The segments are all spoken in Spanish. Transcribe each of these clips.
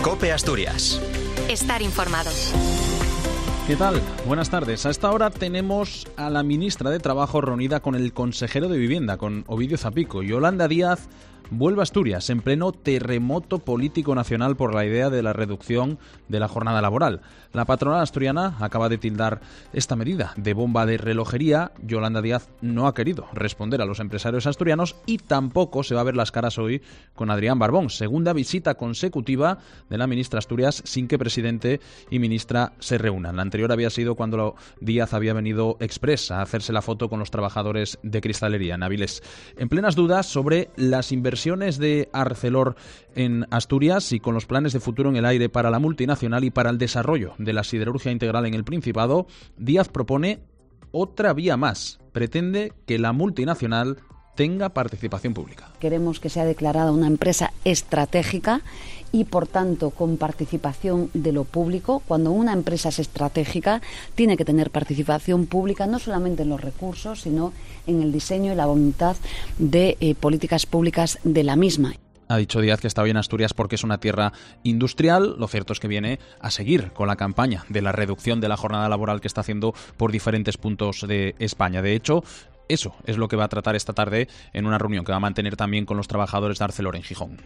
COPE Asturias. Estar informado. ¿Qué tal? Buenas tardes. A esta hora tenemos a la ministra de Trabajo reunida con el consejero de Vivienda, con Ovidio Zapico. Yolanda Díaz vuelve a Asturias en pleno terremoto político nacional por la idea de la reducción de la jornada laboral. La patronal asturiana acaba de tildar esta medida de bomba de relojería. Yolanda Díaz no ha querido responder a los empresarios asturianos y tampoco se va a ver las caras hoy con Adrián Barbón. Segunda visita consecutiva de la ministra Asturias sin que presidente y ministra se reúnan. La anterior había sido cuando Díaz había venido express a hacerse la foto con los trabajadores de cristalería en Avilés. En plenas dudas sobre las inversiones de Arcelor en Asturias y con los planes de futuro en el aire para la multinacional y para el desarrollo de la siderurgia integral en el Principado, Díaz propone otra vía más. Pretende que la multinacional tenga participación pública. Queremos que sea declarada una empresa estratégica y, por tanto, con participación de lo público. Cuando una empresa es estratégica, tiene que tener participación pública, no solamente en los recursos, sino en el diseño y la voluntad de políticas públicas de la misma. Ha dicho Díaz que está bien Asturias porque es una tierra industrial. Lo cierto es que viene a seguir con la campaña de la reducción de la jornada laboral que está haciendo por diferentes puntos de España. De hecho, eso es lo que va a tratar esta tarde en una reunión que va a mantener también con los trabajadores de Arcelor en Gijón.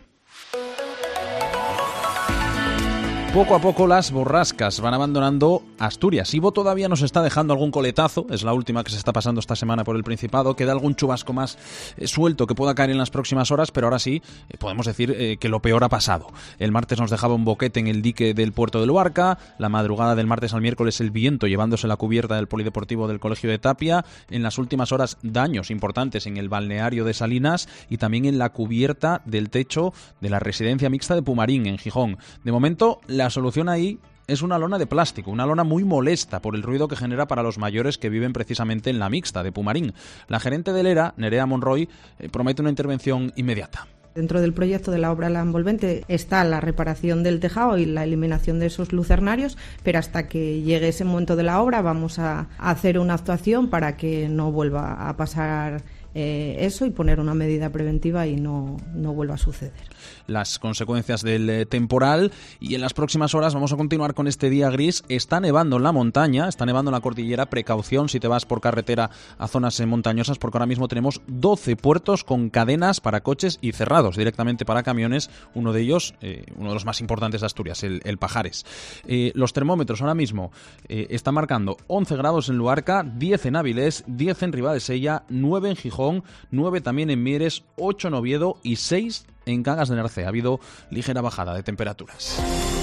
Poco a poco las borrascas van abandonando Asturias. Ivo todavía nos está dejando algún coletazo, es la última que se está pasando esta semana por el Principado. Queda algún chubasco más suelto que pueda caer en las próximas horas, pero ahora sí podemos decir que lo peor ha pasado. El martes nos dejaba un boquete en el dique del puerto de Luarca, la madrugada del martes al miércoles el viento llevándose la cubierta del polideportivo del Colegio de Tapia. En las últimas horas daños importantes en el balneario de Salinas y también en la cubierta del techo de la residencia mixta de Pumarín en Gijón. De momento, la solución ahí es una lona de plástico, una lona muy molesta por el ruido que genera para los mayores que viven precisamente en la mixta de Pumarín. La gerente del ERA, Nerea Monroy, promete una intervención inmediata. Dentro del proyecto de la obra La Envolvente está la reparación del tejado y la eliminación de esos lucernarios, pero hasta que llegue ese momento de la obra vamos a hacer una actuación para que no vuelva a pasar eso y poner una medida preventiva y no vuelva a suceder. Las consecuencias del temporal, y en las próximas horas vamos a continuar con este día gris. Está nevando en la montaña, está nevando en la cordillera. Precaución si te vas por carretera a zonas montañosas, porque ahora mismo tenemos 12 puertos con cadenas para coches y cerrados directamente para camiones. Uno de ellos, uno de los más importantes de Asturias, el Pajares. Los termómetros ahora mismo están marcando 11 grados en Luarca, 10 en Avilés, 10 en Ribadesella, 9 en Gijón, 9 también en Mieres, 8 en Oviedo y 6 en Cangas de Narcea. Ha habido ligera bajada de temperaturas.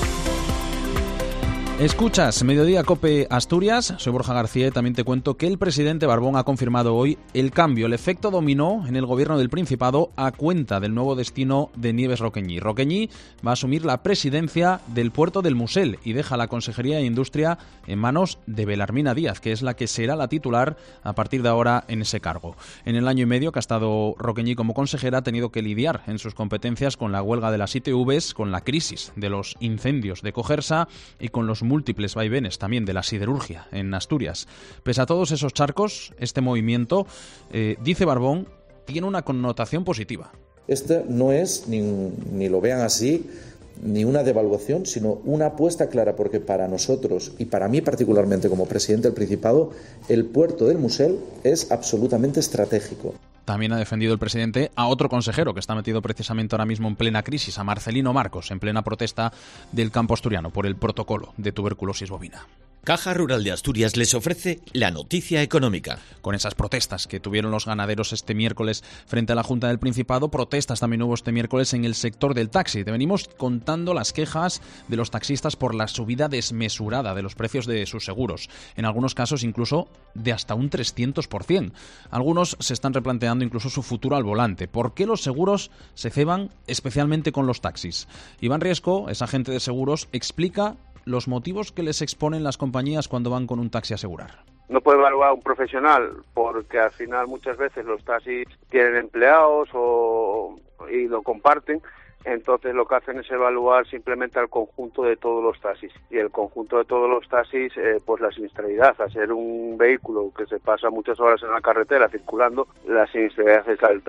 Escuchas Mediodía COPE Asturias, soy Borja García y también te cuento que el presidente Barbón ha confirmado hoy el cambio, el efecto dominó en el gobierno del Principado a cuenta del nuevo destino de Nieves Roqueñi. Roqueñi va a asumir la presidencia del puerto del Musel y deja la Consejería de Industria en manos de Belarmina Díaz, que es la que será la titular a partir de ahora en ese cargo. En el año y medio que ha estado Roqueñi como consejera ha tenido que lidiar en sus competencias con la huelga de las ITVs, con la crisis de los incendios de Cogersa y con los múltiples vaivenes también de la siderurgia en Asturias. Pese a todos esos charcos, este movimiento, dice Barbón, tiene una connotación positiva. Esto no es, ni lo vean así, ni una devaluación, sino una apuesta clara, porque para nosotros, y para mí particularmente como presidente del Principado, el puerto del Musel es absolutamente estratégico. También ha defendido el presidente a otro consejero que está metido precisamente ahora mismo en plena crisis, a Marcelino Marcos, en plena protesta del campo asturiano por el protocolo de tuberculosis bovina. Caja Rural de Asturias les ofrece la noticia económica. Con esas protestas que tuvieron los ganaderos este miércoles frente a la Junta del Principado, protestas también hubo este miércoles en el sector del taxi. Te venimos contando las quejas de los taxistas por la subida desmesurada de los precios de sus seguros. En algunos casos incluso de hasta un 300%. Algunos se están replanteando incluso su futuro al volante. ¿Por qué los seguros se ceban especialmente con los taxis? Iván Riesco, es agente de seguros, explica los motivos que les exponen las compañías cuando van con un taxi a asegurar. No puede evaluar un profesional porque al final muchas veces los taxis tienen empleados y lo comparten, entonces lo que hacen es evaluar simplemente al conjunto de todos los taxis, y el conjunto de todos los taxis, pues la siniestralidad, al ser un vehículo que se pasa muchas horas en la carretera circulando, la siniestralidad es alta.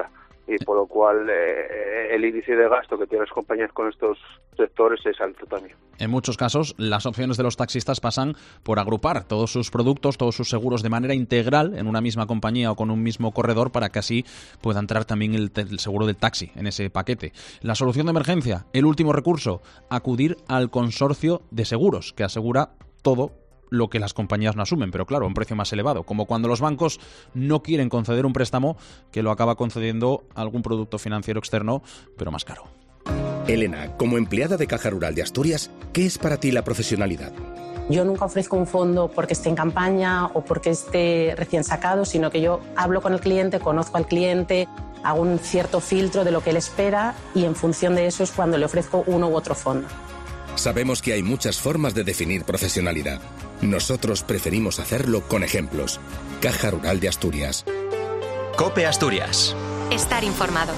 y por lo cual el índice de gasto que tienen las compañías con estos sectores es alto también. En muchos casos, las opciones de los taxistas pasan por agrupar todos sus productos, todos sus seguros de manera integral en una misma compañía o con un mismo corredor para que así pueda entrar también el seguro del taxi en ese paquete. La solución de emergencia, el último recurso, acudir al consorcio de seguros que asegura todo lo que las compañías no asumen, pero claro, a un precio más elevado, como cuando los bancos no quieren conceder un préstamo que lo acaba concediendo algún producto financiero externo, pero más caro. Elena, como empleada de Caja Rural de Asturias, ¿qué es para ti la profesionalidad? Yo nunca ofrezco un fondo porque esté en campaña o porque esté recién sacado, sino que yo hablo con el cliente, conozco al cliente, hago un cierto filtro de lo que él espera y en función de eso es cuando le ofrezco uno u otro fondo. Sabemos que hay muchas formas de definir profesionalidad. Nosotros preferimos hacerlo con ejemplos. Caja Rural de Asturias. COPE Asturias. Estar informado.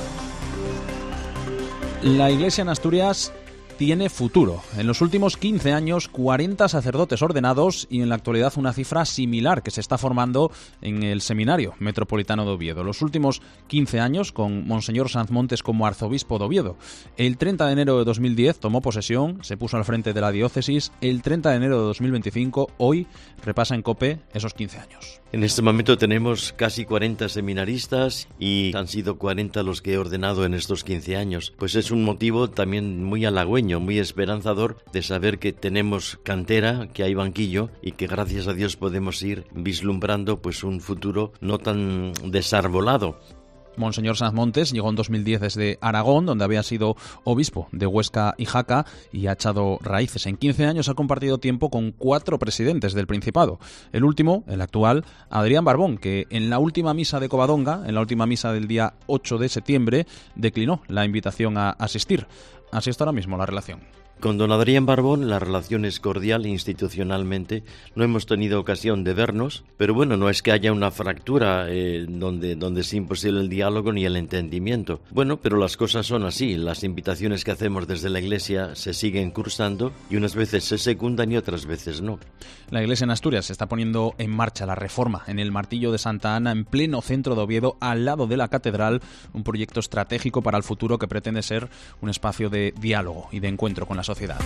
La Iglesia en Asturias tiene futuro. En los últimos 15 años, 40 sacerdotes ordenados y en la actualidad una cifra similar que se está formando en el Seminario Metropolitano de Oviedo. Los últimos 15 años con Monseñor Sanz Montes como arzobispo de Oviedo. El 30 de enero de 2010 tomó posesión, se puso al frente de la diócesis. El 30 de enero de 2025, hoy, repasa en COPE esos 15 años. En este momento tenemos casi 40 seminaristas y han sido 40 los que he ordenado en estos 15 años. Pues es un motivo también muy halagüeño, muy esperanzador de saber que tenemos cantera, que hay banquillo y que gracias a Dios podemos ir vislumbrando pues un futuro no tan desarbolado. Monseñor Sanz Montes llegó en 2010 desde Aragón, donde había sido obispo de Huesca y Jaca, y ha echado raíces. En 15 años ha compartido tiempo con 4 presidentes del Principado. El último, el actual, Adrián Barbón, que en la última misa de Covadonga, en la última misa del día 8 de septiembre, declinó la invitación a asistir. Así está ahora mismo la relación. Con don Adrián Barbón la relación es cordial institucionalmente. No hemos tenido ocasión de vernos, pero bueno, no es que haya una fractura donde es imposible el diálogo ni el entendimiento. Bueno, pero las cosas son así. Las invitaciones que hacemos desde la Iglesia se siguen cursando y unas veces se secundan y otras veces no. La Iglesia en Asturias está poniendo en marcha la reforma en el Martillo de Santa Ana, en pleno centro de Oviedo, al lado de la catedral, un proyecto estratégico para el futuro que pretende ser un espacio de diálogo y de encuentro con la sociedad.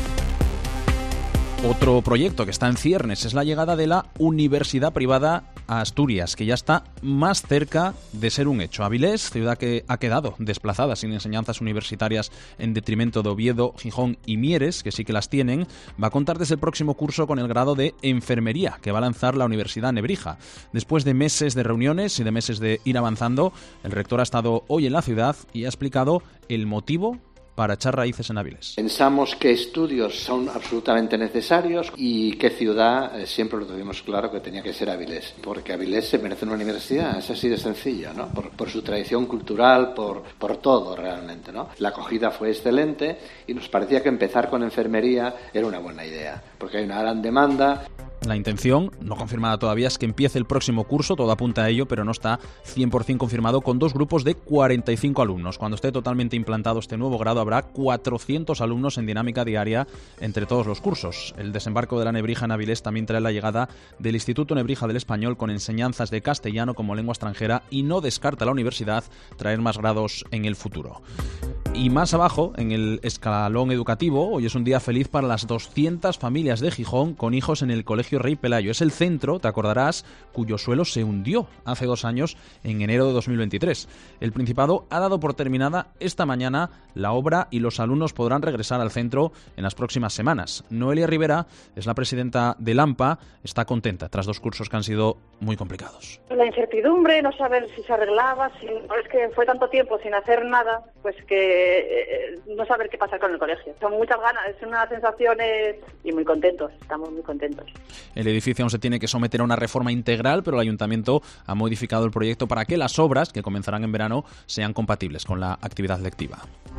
Otro proyecto que está en ciernes es la llegada de la universidad privada a Asturias, que ya está más cerca de ser un hecho. Avilés, ciudad que ha quedado desplazada sin enseñanzas universitarias en detrimento de Oviedo, Gijón y Mieres, que sí que las tienen, va a contar desde el próximo curso con el grado de enfermería que va a lanzar la Universidad Nebrija. Después de meses de reuniones y de meses de ir avanzando, el rector ha estado hoy en la ciudad y ha explicado el motivo para echar raíces en Avilés. Pensamos que estudios son absolutamente necesarios y que ciudad siempre lo tuvimos claro que tenía que ser Avilés, porque Avilés se merece una universidad, es así de sencillo, ¿no? Por su tradición cultural, por todo realmente, ¿no? La acogida fue excelente y nos parecía que empezar con enfermería era una buena idea, porque hay una gran demanda. La intención, no confirmada todavía, es que empiece el próximo curso, todo apunta a ello, pero no está 100% confirmado, con 2 grupos de 45 alumnos. Cuando esté totalmente implantado este nuevo grado, habrá 400 alumnos en dinámica diaria entre todos los cursos. El desembarco de la Nebrija en Avilés también trae la llegada del Instituto Nebrija del Español con enseñanzas de castellano como lengua extranjera y no descarta la universidad traer más grados en el futuro. Y más abajo, en el escalón educativo, hoy es un día feliz para las 200 familias de Gijón con hijos en el Colegio Rey Pelayo. Es el centro, te acordarás, cuyo suelo se hundió hace 2 años, en enero de 2023. El Principado ha dado por terminada esta mañana la obra y los alumnos podrán regresar al centro en las próximas semanas. Noelia Rivera es la presidenta del AMPA, está contenta tras 2 cursos que han sido muy complicados. La incertidumbre, no saber si se arreglaba, es que fue tanto tiempo sin hacer nada, pues que no saber qué pasa con el colegio. Son muchas ganas, es unas sensaciones y muy contentos, estamos muy contentos. El edificio aún se tiene que someter a una reforma integral, pero el ayuntamiento ha modificado el proyecto para que las obras, que comenzarán en verano, sean compatibles con la actividad lectiva.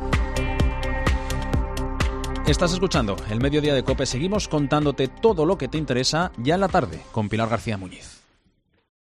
Estás escuchando El Mediodía de COPE. Seguimos contándote todo lo que te interesa ya en la tarde con Pilar García Muñiz.